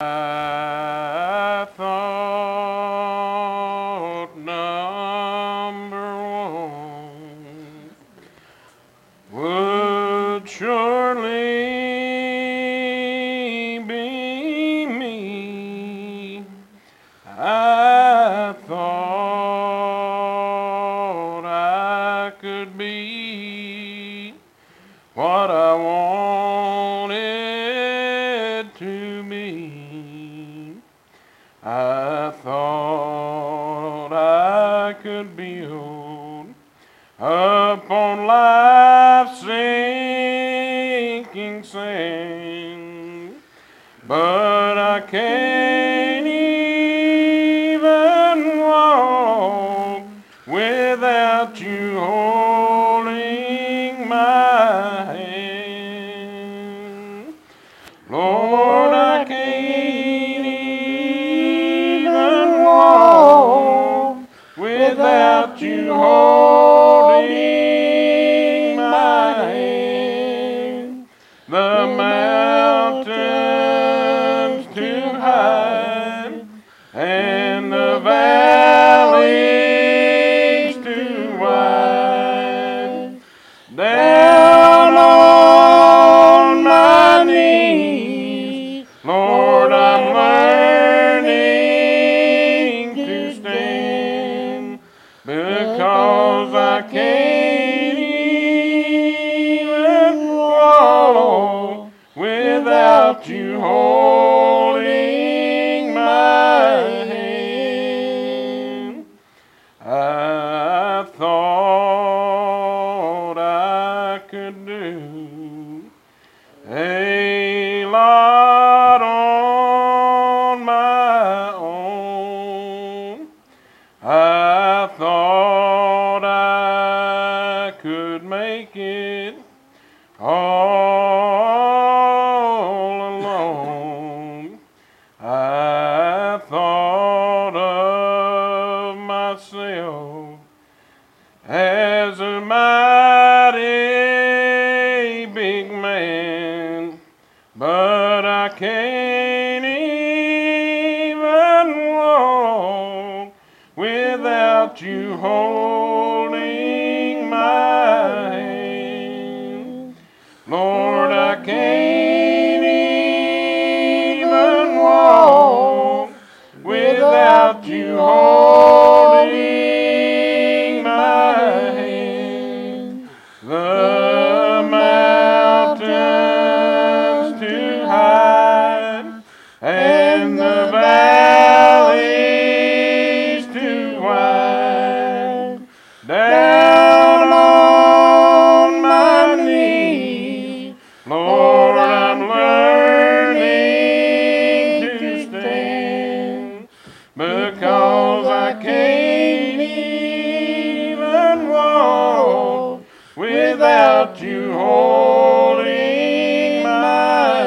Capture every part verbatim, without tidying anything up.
I thought number one would surely be me. I thought I could be what I wanted to be. I thought I could build upon life's sinking sand, but I can't even walk without you holding my hand. Lord, I can't even walk without you holding my hand. The mountains too high and the valleys too wide. Down on my knees, Lord, I'm learning to stand, because I can't even walk without you holding my hand. I thought I could do a lot on my own. I thought I could make it all alone. I thought of myself as a mighty big man, but I can't even walk without you holding my hand. Lord, I can't even walk without you holding my hand. The mountains too high and the valleys too wide. Down on my knees, Lord, I'm learning to stand, because I can't even walk without you holding my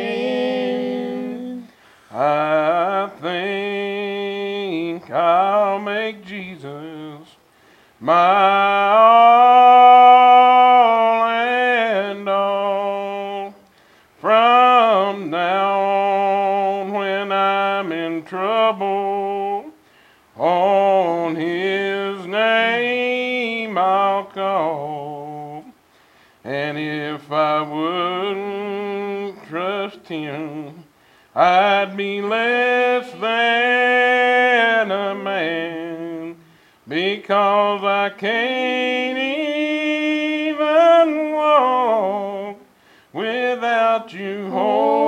hand. I think I'll make Jesus my all and all. From now on, when I'm in trouble, on His name I'll call. And if I wouldn't trust Him, I'd be less than a man, because I can't even walk without you holding